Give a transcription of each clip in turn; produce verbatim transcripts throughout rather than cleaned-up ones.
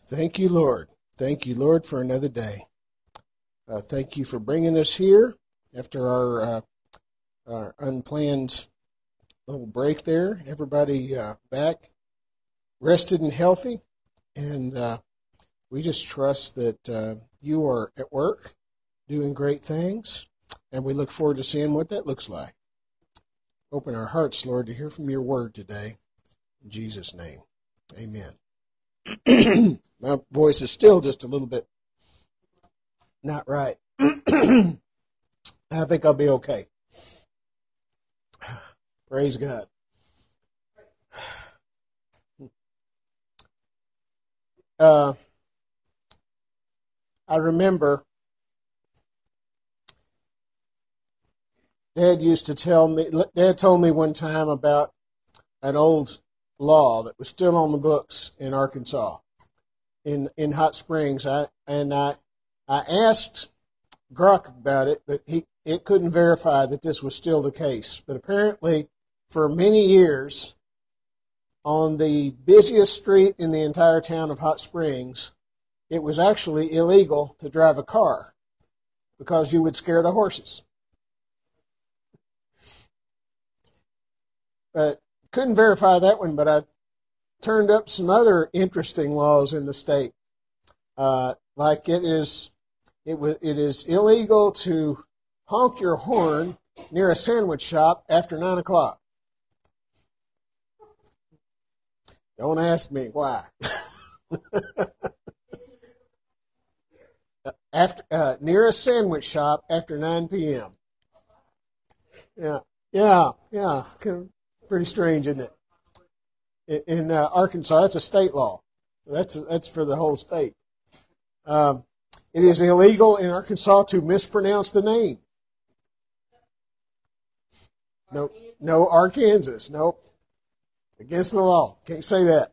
Thank you, Lord. Thank you, Lord, for another day. Uh, thank you for bringing us here after our, uh, our unplanned little break there. Everybody uh, back, rested and healthy, and uh, we just trust that uh, you are at work doing great things, and we look forward to seeing what that looks like. Open our hearts, Lord, to hear from your word today. In Jesus' name, amen. My voice is still just a little bit not right. I think I'll be okay. Praise God. Uh, I remember Dad used to tell me, Dad told me one time about an old law that was still on the books in Arkansas, in, in Hot Springs. I, and I, I asked Gruck about it, but he, it couldn't verify that this was still the case. But apparently, for many years, on the busiest street in the entire town of Hot Springs, it was actually illegal to drive a car because you would scare the horses. But couldn't verify that one, but I turned up some other interesting laws in the state. Uh, like it is, it, w- it is illegal to honk your horn near a sandwich shop after nine o'clock. Don't ask me why. after uh, near a sandwich shop after nine p.m. Yeah, yeah, yeah. Pretty strange, isn't it? In uh, Arkansas, that's a state law. That's that's for the whole state. Um, it is illegal in Arkansas to mispronounce the name. No, no Arkansas. Nope. Against the law. Can't say that.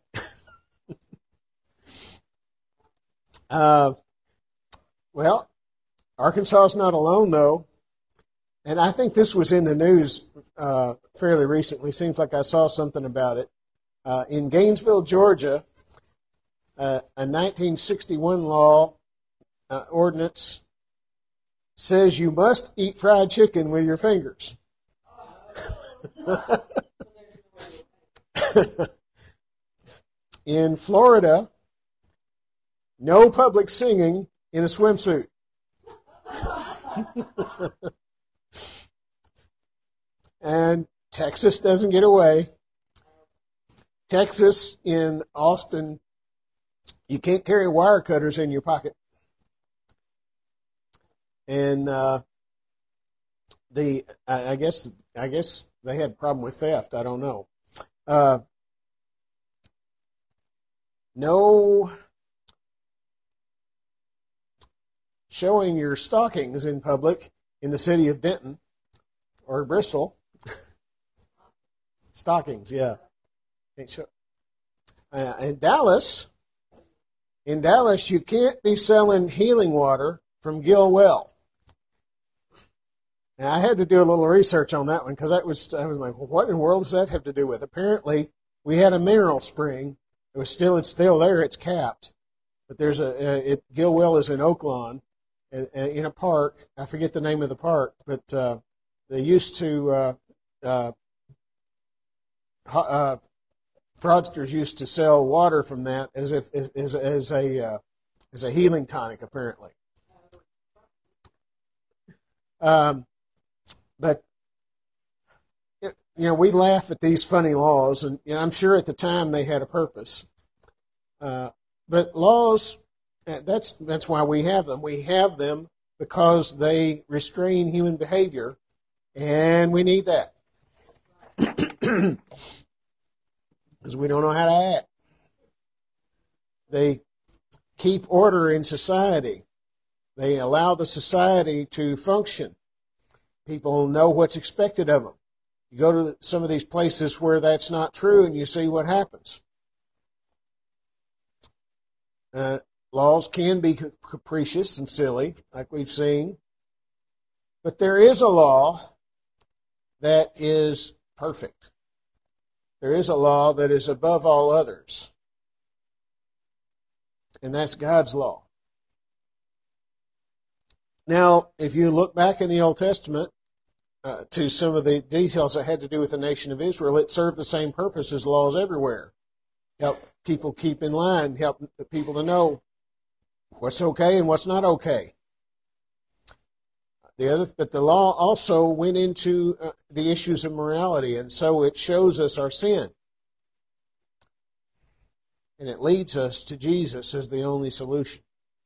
uh, well, Arkansas is not alone, though. And I think this was in the news uh, fairly recently. Seems like I saw something about it. Uh, in Gainesville, Georgia, uh, a nineteen sixty-one law uh, ordinance says you must eat fried chicken with your fingers. In Florida, no public singing in a swimsuit. And Texas doesn't get away. Texas, in Austin, you can't carry wire cutters in your pocket. And uh, the I, I guess I guess they had a problem with theft. I don't know. Uh, no showing your stockings in public in the city of Denton or Bristol. Stockings, yeah. Uh, in Dallas, in Dallas, you can't be selling healing water from Gill Well. And I had to do a little research on that one because that was I was like, well, what in the world does that have to do with? Apparently, we had a mineral spring. It was still it's still there. It's capped, but there's a uh, it, Gill Well is in Oaklawn, uh, in a park. I forget the name of the park, but uh, they used to. Uh, uh, Uh, fraudsters used to sell water from that as if as, as a uh, as a healing tonic, apparently. Um, but you know, we laugh at these funny laws, and you know, I'm sure at the time they had a purpose. Uh, but laws, that's that's why we have them. We have them because they restrain human behavior, and we need that. Because we don't know how to act. They keep order in society. They allow the society to function. People know what's expected of them. You go to some of these places where that's not true and you see what happens. Uh, laws can be capricious and silly, like we've seen. But there is a law that is perfect. There is a law that is above all others. And that's God's law. Now, if you look back in the Old Testament uh, to some of the details that had to do with the nation of Israel, it served the same purpose as laws everywhere. Help people keep in line, help people to know what's okay and what's not okay. The other, but the law also went into uh, the issues of morality, and so it shows us our sin. And it leads us to Jesus as the only solution.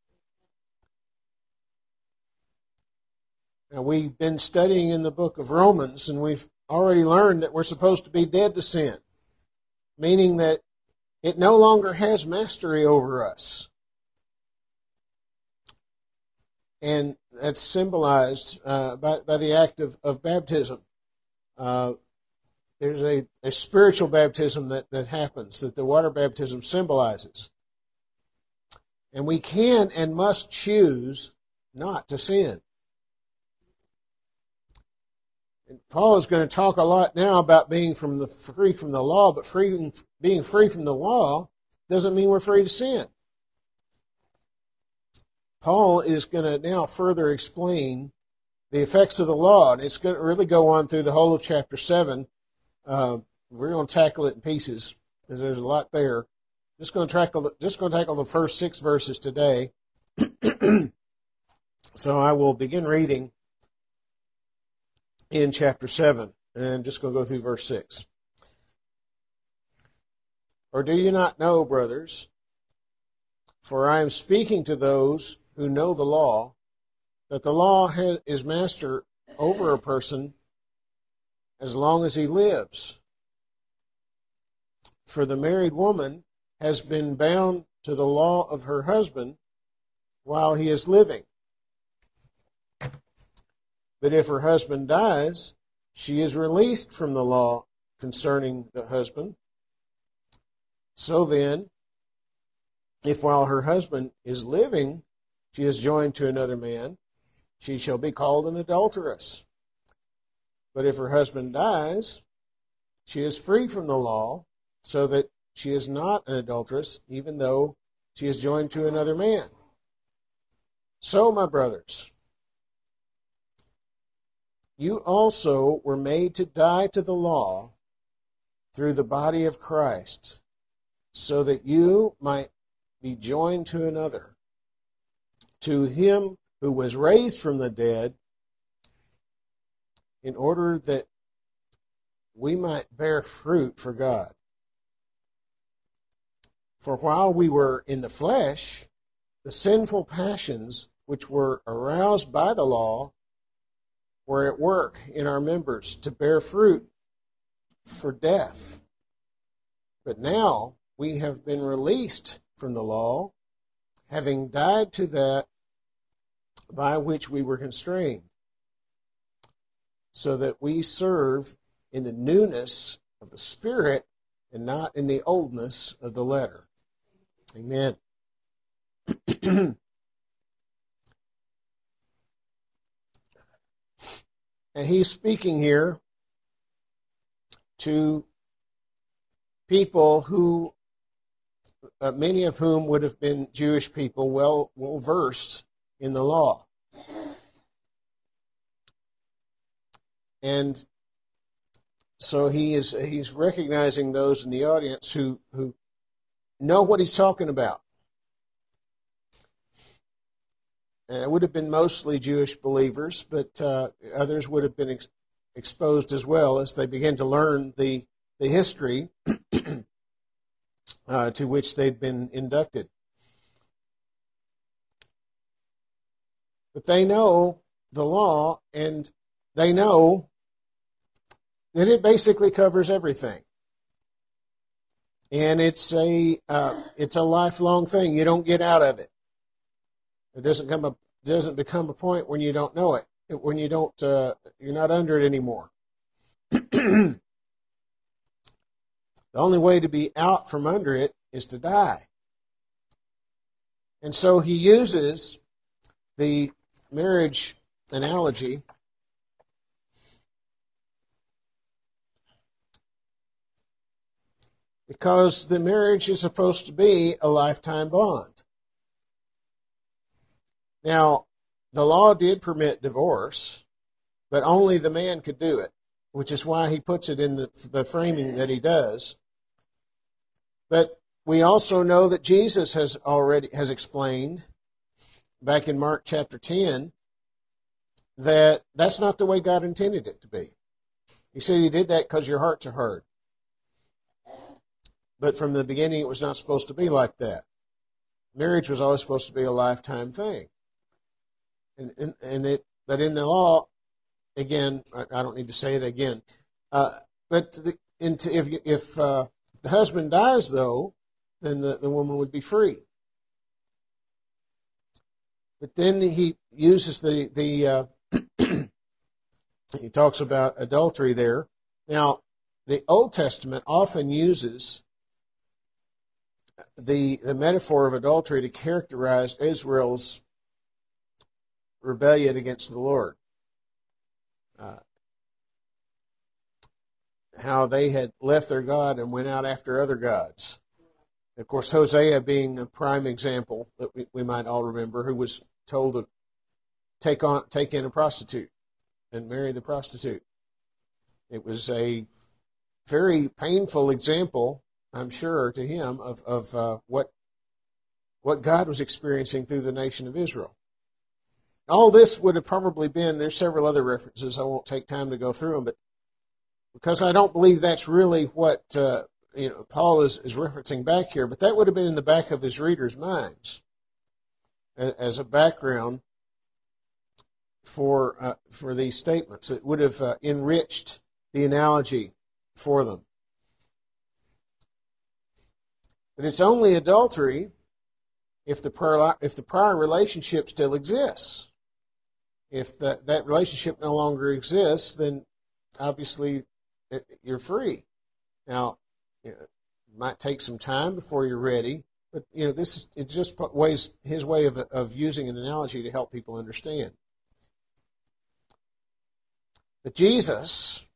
Now, we've been studying in the book of Romans, and we've already learned that we're supposed to be dead to sin, meaning that it no longer has mastery over us. And that's symbolized uh, by, by the act of, of baptism. Uh, there's a, a spiritual baptism that, that happens, that the water baptism symbolizes. And we can and must choose not to sin. And Paul is going to talk a lot now about being from the free from the law, but free, being free from the law doesn't mean we're free to sin. Paul is going to now further explain the effects of the law, and it's going to really go on through the whole of chapter seven. Uh, we're going to tackle it in pieces because there's a lot there. Just going to tackle just going to tackle the first six verses today. So I will begin reading in chapter seven, and just going to go through verse six. Or do you not know, brothers, for I am speaking to those who know the law, that the law is master over a person as long as he lives. For the married woman has been bound to the law of her husband while he is living. But if her husband dies, she is released from the law concerning the husband. So then, if while her husband is living, she is joined to another man, she shall be called an adulteress. But if her husband dies, she is free from the law, so that she is not an adulteress, even though she is joined to another man. So, my brothers, you also were made to die to the law through the body of Christ, so that you might be joined to another, to him who was raised from the dead, in order that we might bear fruit for God. For while we were in the flesh, the sinful passions which were aroused by the law were at work in our members to bear fruit for death. But now we have been released from the law, having died to that by which we were constrained, so that we serve in the newness of the Spirit and not in the oldness of the letter. Amen. And he's speaking here to people who, uh, many of whom would have been Jewish people, well, well versed in the law. And so he is he's recognizing those in the audience who, who know what he's talking about. And it would have been mostly Jewish believers, but uh, others would have been ex- exposed as well as they began to learn the, the history uh, to which they'd been inducted. But they know the law, and they know that it basically covers everything. And it's a uh, it's a lifelong thing. You don't get out of it. It doesn't come up doesn't become a point when you don't know it. When you don't uh, you're not under it anymore. The only way to be out from under it is to die. And so he uses the marriage analogy because the marriage is supposed to be a lifetime bond. Now, the law did permit divorce, but only the man could do it, which is why he puts it in the, the framing that he does. But we also know that Jesus has already has explained back in Mark chapter ten that that's not the way God intended it to be. He said he did that because your hearts are hard. But from the beginning, it was not supposed to be like that. Marriage was always supposed to be a lifetime thing. And, and, and it, but in the law, again, I, I don't need to say it again. Uh, but the, into, if if uh, the husband dies, though, then the, the woman would be free. But then he uses the the uh, he talks about adultery there. Now, the Old Testament often uses the the metaphor of adultery to characterize Israel's rebellion against the Lord. Uh, how they had left their God and went out after other gods. Of course, Hosea being a prime example that we, we might all remember, who was told to take on take in a prostitute and marry the prostitute. It was a very painful example, I'm sure, to him of of uh, what what God was experiencing through the nation of Israel. All this would have probably been, there's several other references, I won't take time to go through them, but because I don't believe that's really what uh, you know Paul is, is referencing back here, but that would have been in the back of his readers' minds as a background for uh, for these statements. It would have uh, enriched the analogy for them. But it's only adultery if the prior, if the prior relationship still exists. If that, that relationship no longer exists, then obviously it, you're free. Now, you know, it might take some time before you're ready, but you know this is it's just ways his way of of using an analogy to help people understand. But Jesus,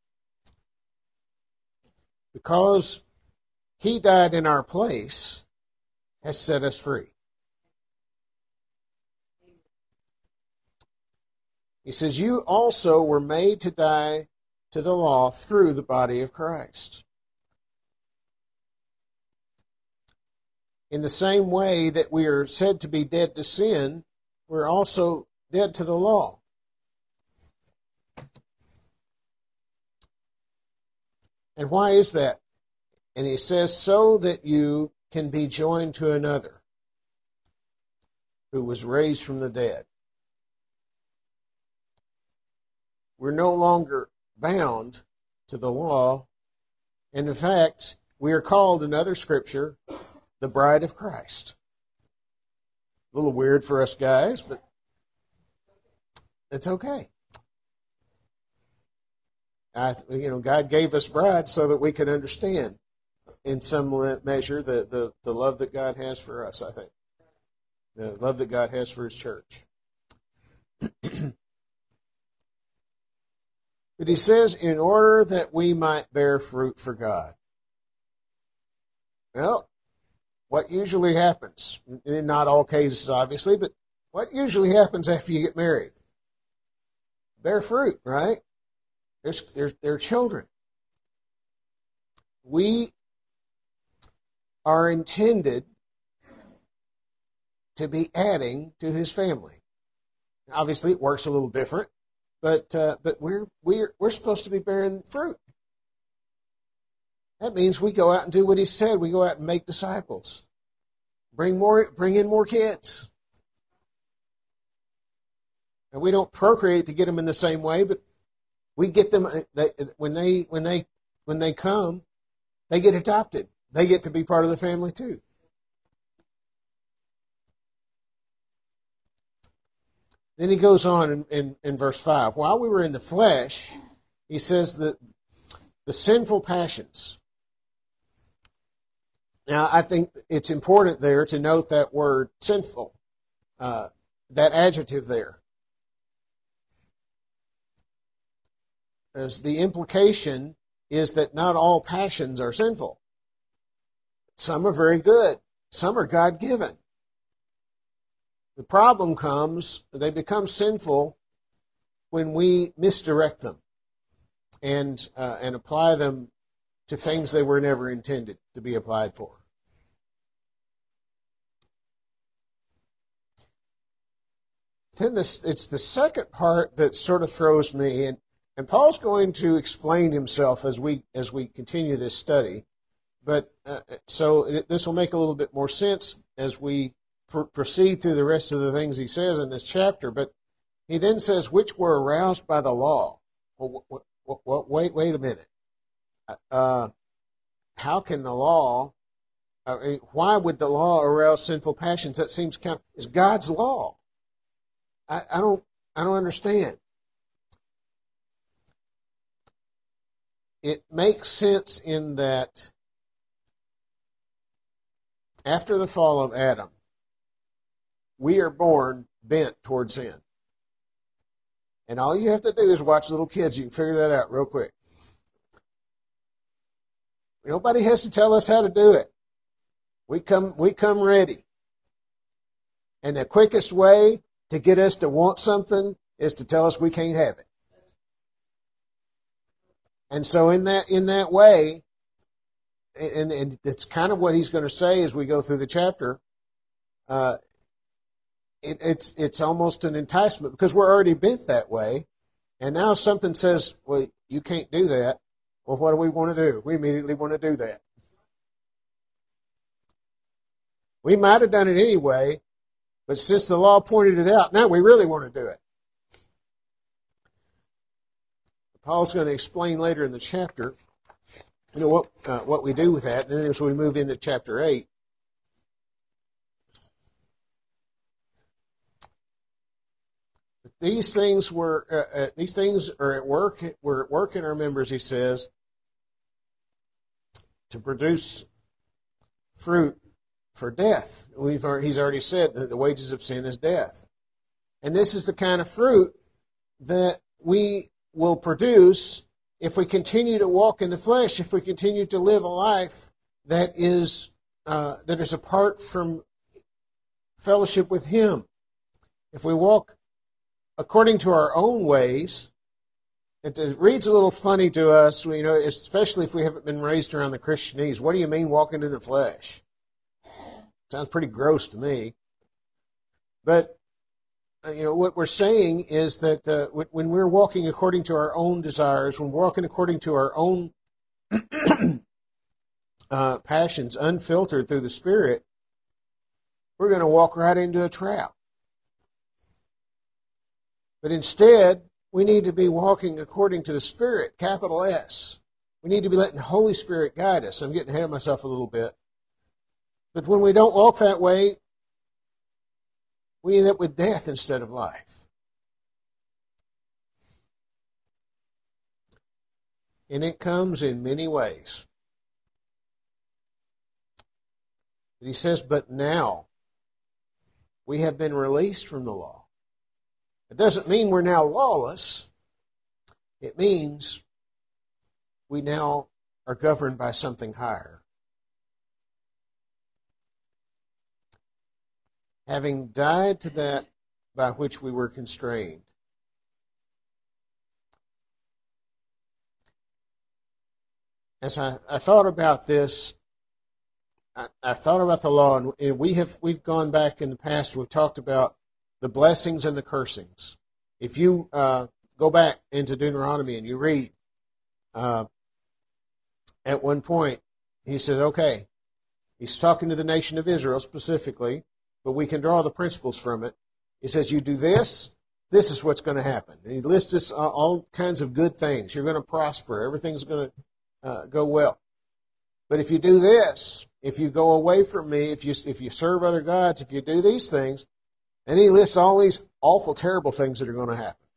because he died in our place, has set us free. He says, you also were made to die to the law through the body of Christ. In the same way that we are said to be dead to sin, we're also dead to the law. And why is that? And he says, so that you can be joined to another who was raised from the dead. We're no longer bound to the law. And in fact, we are called in other scripture the bride of Christ. A little weird for us guys, but it's okay. I, you know, God gave us brides so that we could understand in some measure the, the, the love that God has for us, I think. The love that God has for His church. But he says, in order that we might bear fruit for God. Well, what usually happens, in not all cases obviously, but what usually happens after you get married? Bear fruit, right? There's, there's, they're children. We are intended to be adding to His family. Obviously, it works a little different. But uh, but we're we're we're supposed to be bearing fruit. That means we go out and do what He said. We go out and make disciples. Bring more, bring in more kids. And we don't procreate to get them in the same way, but we get them they, when they when they when they come, they get adopted. They get to be part of the family too. Then he goes on in, in, in verse five. While we were in the flesh, he says that the sinful passions. Now, I think it's important there to note that word sinful, uh, that adjective there. As the implication is that not all passions are sinful. Some are very good. Some are God-given. The problem comes, they become sinful when we misdirect them and uh, and apply them to things they were never intended to be applied for. Then this, it's the second part that sort of throws me, and, and Paul's going to explain himself as we as we continue this study. But uh, so this will make a little bit more sense as we pr- proceed through the rest of the things he says in this chapter. But he then says, which were aroused by the law. Well, what, what, what, wait, wait a minute. Uh, how can the law, I mean, why would the law arouse sinful passions? That seems kind of, it's God's law. I, I don't, I don't understand. It makes sense in that after the fall of Adam, we are born bent toward sin. And all you have to do is watch little kids. You can figure that out real quick. Nobody has to tell us how to do it. We come, we come ready. And the quickest way to get us to want something is to tell us we can't have it. And so in that, in that way, and, and it's kind of what he's going to say as we go through the chapter, uh, it, it's, it's almost an enticement because we're already bent that way. And now something says, well, you can't do that. Well, what do we want to do? We immediately want to do that. We might have done it anyway, but since the law pointed it out, now we really want to do it. Paul's going to explain later in the chapter, you know, what uh, what we do with that. And then as we move into chapter eight, but these things were uh, uh, these things are at work. Were at work in our members, he says, to produce fruit for death. We've already, he's already said that the wages of sin is death, and this is the kind of fruit that we will produce if we continue to walk in the flesh, if we continue to live a life that is uh, that is apart from fellowship with Him. If we walk according to our own ways, it, it reads a little funny to us, you know, especially if we haven't been raised around the Christianese. What do you mean walking in the flesh? Sounds pretty gross to me. But you know, what we're saying is that uh, when we're walking according to our own desires, when we're walking according to our own uh, passions, unfiltered through the Spirit, we're going to walk right into a trap. But instead, we need to be walking according to the Spirit, capital S. We need to be letting the Holy Spirit guide us. I'm getting ahead of myself a little bit. But when we don't walk that way, we end up with death instead of life. And it comes in many ways. But he says, but now we have been released from the law. It doesn't mean we're now lawless. It means we now are governed by something higher. Having died to that by which we were constrained. As I, I thought about this, I, I thought about the law, and, and we have we've gone back in the past. We've talked about the blessings and the cursings. If you uh, go back into Deuteronomy and you read, uh, at one point he says, "Okay," he's talking to the nation of Israel specifically. But we can draw the principles from it. He says, you do this, this is what's going to happen. And he lists us uh, all kinds of good things. You're going to prosper. Everything's going to uh, go well. But if you do this, if you go away from me, if you if you serve other gods, if you do these things, and he lists all these awful, terrible things that are going to happen.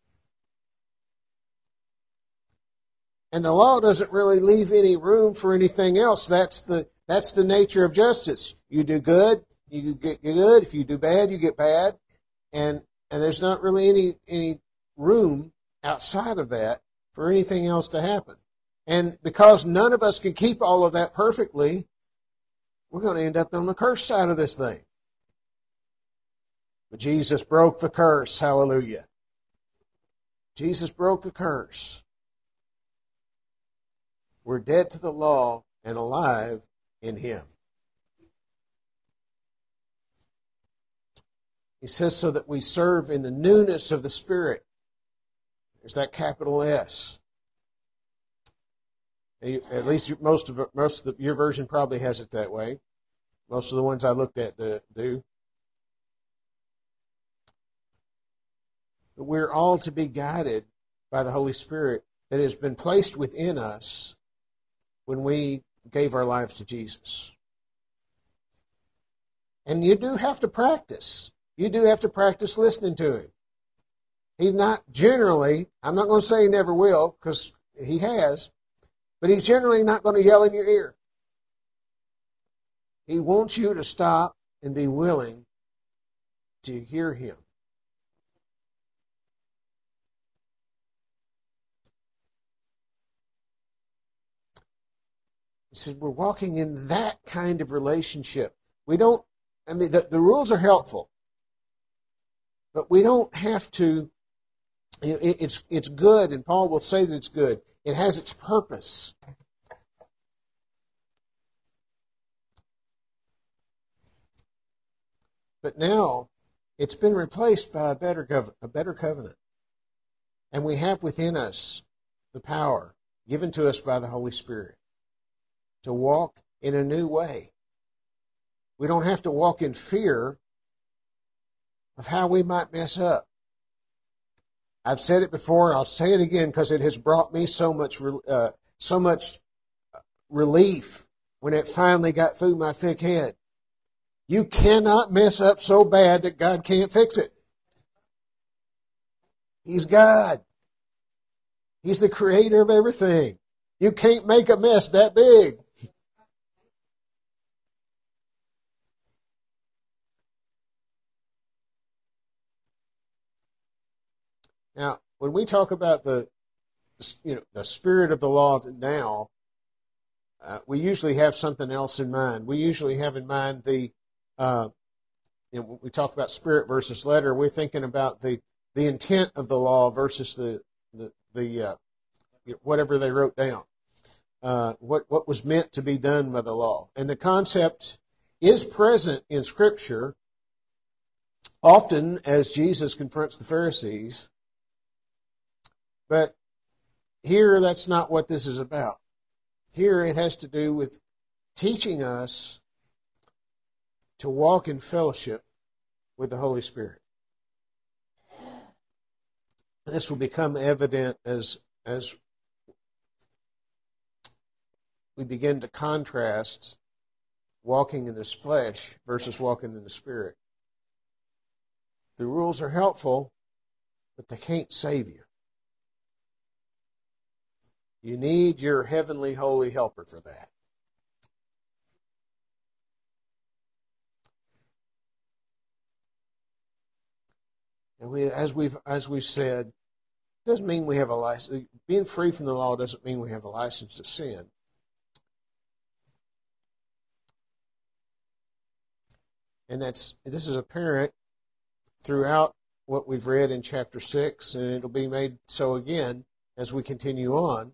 And the law doesn't really leave any room for anything else. That's the that's the nature of justice. You do good, you get good. If you do bad, you get bad. And and there's not really any any room outside of that for anything else to happen. And because none of us can keep all of that perfectly, we're going to end up on the cursed side of this thing. But Jesus broke the curse. Hallelujah. Jesus broke the curse. We're dead to the law and alive in Him. He says so that we serve in the newness of the Spirit. There's that capital S. At least most of it, most of the, your version probably has it that way. Most of the ones I looked at do. But we're all to be guided by the Holy Spirit that has been placed within us when we gave our lives to Jesus. And you do have to practice. You do have to practice listening to Him. He's not generally, I'm not going to say He never will, because He has, but He's generally not going to yell in your ear. He wants you to stop and be willing to hear Him. He said we're walking in that kind of relationship. We don't, I mean, the, the rules are helpful, but we don't have to, it, it's, it's good, and Paul will say that it's good. It has its purpose. But now, it's been replaced by a better, gov- a better covenant. And we have within us the power given to us by the Holy Spirit to walk in a new way. We don't have to walk in fear of how we might mess up. I've said it before, and I'll say it again because it has brought me so much, uh, so much relief when it finally got through my thick head. You cannot mess up so bad that God can't fix it. He's God. He's the creator of everything. You can't make a mess that big. Now, when we talk about the, you know, the spirit of the law now, uh, we usually have something else in mind. We usually have in mind the, uh, you know, when we talk about spirit versus letter, we're thinking about the, the intent of the law versus the the, the uh, whatever they wrote down. Uh, what what was meant to be done by the law, and the concept is present in Scripture. Often, as Jesus confronts the Pharisees. But here, that's not what this is about. Here, it has to do with teaching us to walk in fellowship with the Holy Spirit. This will become evident as, as we begin to contrast walking in this flesh versus walking in the Spirit. The rules are helpful, but they can't save you. You need your heavenly holy helper for that. And we, as we've as we've said, doesn't mean we have a license. Being free from the law doesn't mean we have a license to sin. And that's this is apparent throughout what we've read in chapter six, and it'll be made so again as we continue on.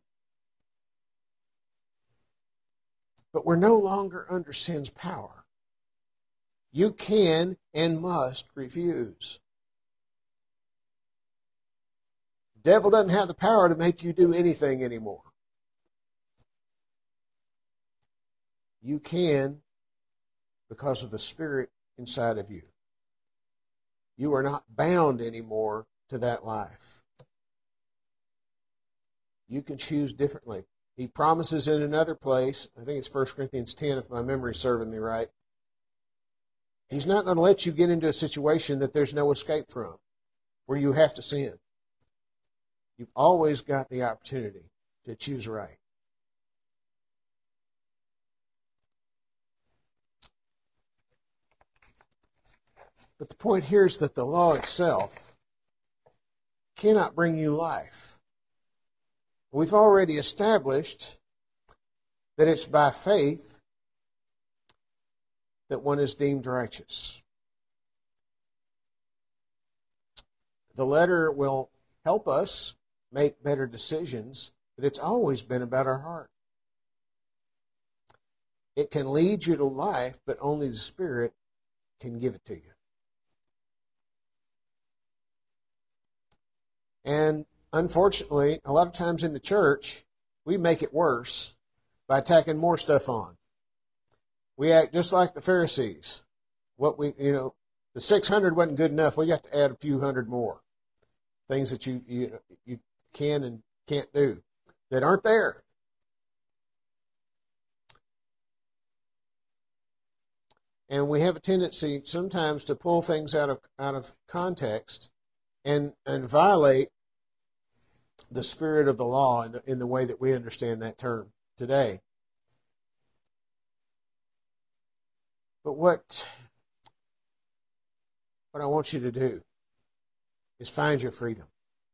But we're no longer under sin's power. You can and must refuse. The devil doesn't have the power to make you do anything anymore. You can because of the Spirit inside of you. You are not bound anymore to that life. You can choose differently. He promises in another place, I think it's First Corinthians ten if my memory's serving me right, He's not going to let you get into a situation that there's no escape from, where you have to sin. You've always got the opportunity to choose right. But the point here is that the law itself cannot bring you life. We've already established that it's by faith that one is deemed righteous. the letter will help us make better decisions, but it's always been about our heart. It can lead you to life, but only the Spirit can give it to you. And unfortunately, a lot of times in the church, we make it worse by tacking more stuff on. We act just like the Pharisees. What we, you know, the six hundred wasn't good enough. We got to add a few hundred more things that you you you can and can't do that aren't there. And we have a tendency sometimes to pull things out of out of context and and violate the spirit of the law in the, in the way that we understand that term today. But what, what I want you to do is find your freedom.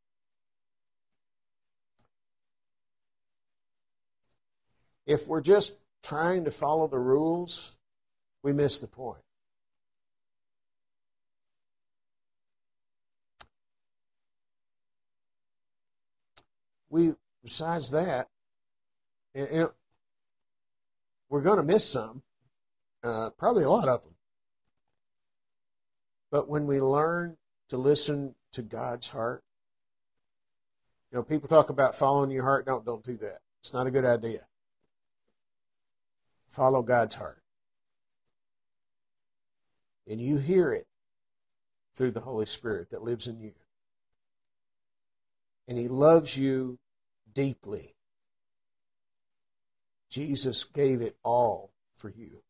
If we're just trying to follow the rules, we miss the point. We, besides that, you know, we're going to miss some, uh, probably a lot of them. But when we learn to listen to God's heart, you know, people talk about following your heart. Don't, don't do that. It's not a good idea. Follow God's heart. And you hear it through the Holy Spirit that lives in you. And He loves you deeply. Jesus gave it all for you.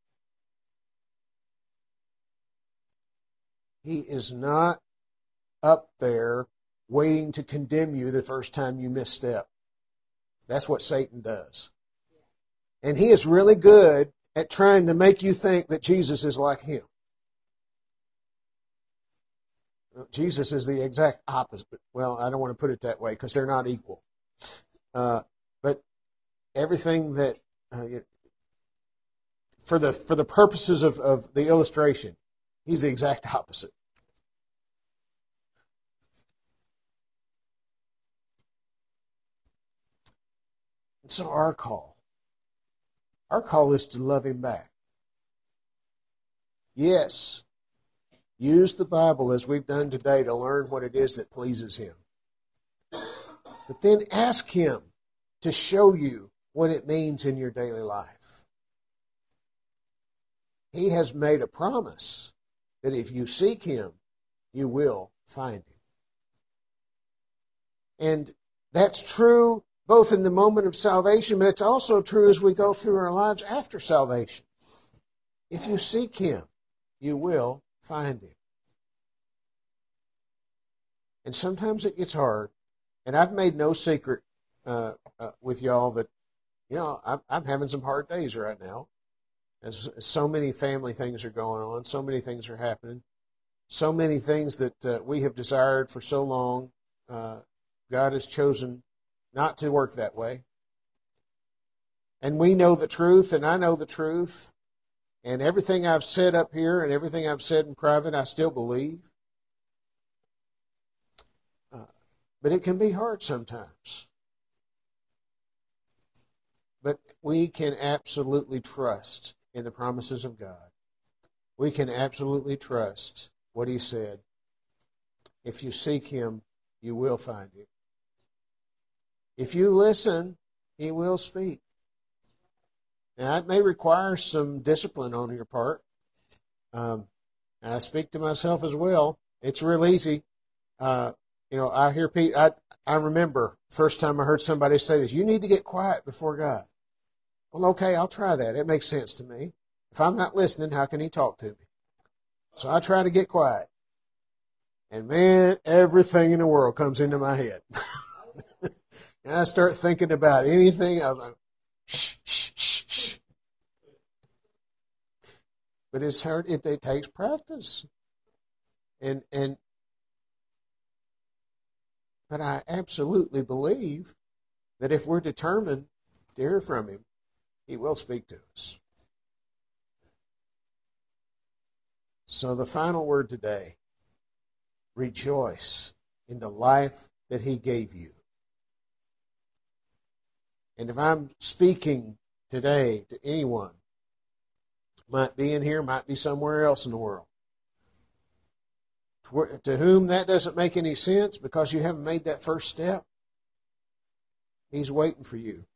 He is not up there waiting to condemn you the first time you misstep. That's what Satan does. And he is really good at trying to make you think that Jesus is like him. Jesus is the exact opposite. Well, I don't want to put it that way because they're not equal. Uh, but everything that, uh, for the for the purposes of, of the illustration, he's the exact opposite. And so our call, our call is to love him back. Yes. Use the Bible as we've done today to learn what it is that pleases him. But then ask him to show you what it means in your daily life. He has made a promise that if you seek him, you will find him. And that's true both in the moment of salvation, but it's also true as we go through our lives after salvation. If you seek him, you will find him. And sometimes it gets hard. And I've made no secret uh, uh, with y'all that, you know, I'm, I'm having some hard days right now. As, as so many family things are going on, so many things are happening, so many things that uh, we have desired for so long, uh, God has chosen not to work that way. And we know the truth, and I know the truth. And everything I've said up here and everything I've said in private, I still believe. Uh, but it can be hard sometimes. But we can absolutely trust in the promises of God. We can absolutely trust what he said. If you seek him, you will find him. If you listen, he will speak. Now, it may require some discipline on your part. Um, and I speak to myself as well. It's real easy. Uh, you know, I hear people, I, I remember first time I heard somebody say this, you need to get quiet before God. Well, okay, I'll try that. It makes sense to me. If I'm not listening, how can he talk to me? So I try to get quiet. And man, everything in the world comes into my head. And I start thinking about anything. I'm like, shh, shh, shh, shh. But it's hard. It, it takes practice. And, and, but I absolutely believe that if we're determined to hear from him, he will speak to us. So the final word today rejoice in the life that He gave you. And if I'm speaking today to anyone, might be in here, might be somewhere else in the world, to whom that doesn't make any sense because you haven't made that first step, He's waiting for you.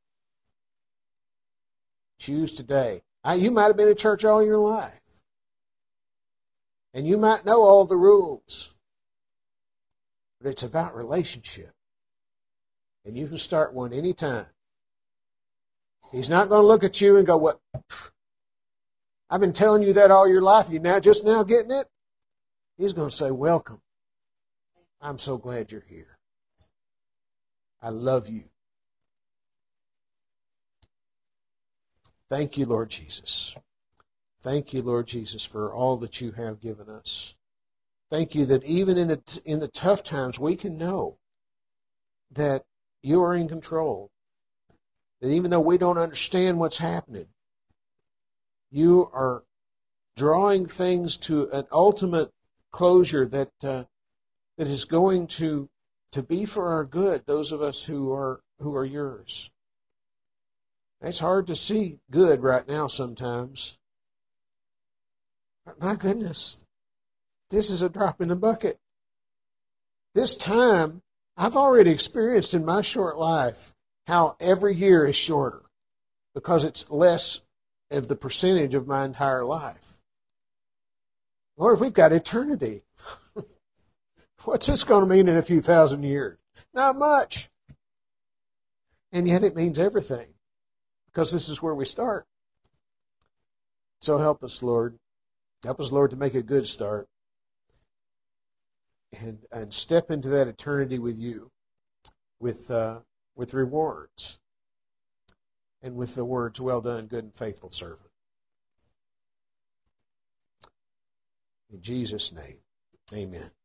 Choose today. I, you might have been in church all your life. And you might know all the rules. But it's about relationship. And you can start one anytime. He's not going to look at you and go, "What? I've been telling you that all your life. You now just now getting it?" He's going to say, "Welcome. I'm so glad you're here. I love you. Thank you, Lord Jesus. Thank you, Lord Jesus, for all that you have given us. Thank you that even in the in the tough times we can know that you are in control. That even though we don't understand what's happening, you are drawing things to an ultimate closure that uh, that is going to to be for our good. Those of us who are who are yours. It's hard to see good right now sometimes. But my goodness, this is a drop in the bucket. This time, I've already experienced in my short life how every year is shorter because it's less of the percentage of my entire life. Lord, we've got eternity. What's this going to mean in a few thousand years? Not much. And yet it means everything because this is where we start. So help us, Lord. Help us, Lord, to make a good start and and step into that eternity with you with uh, with rewards and with the words, "Well done, good and faithful servant." In Jesus' name, amen.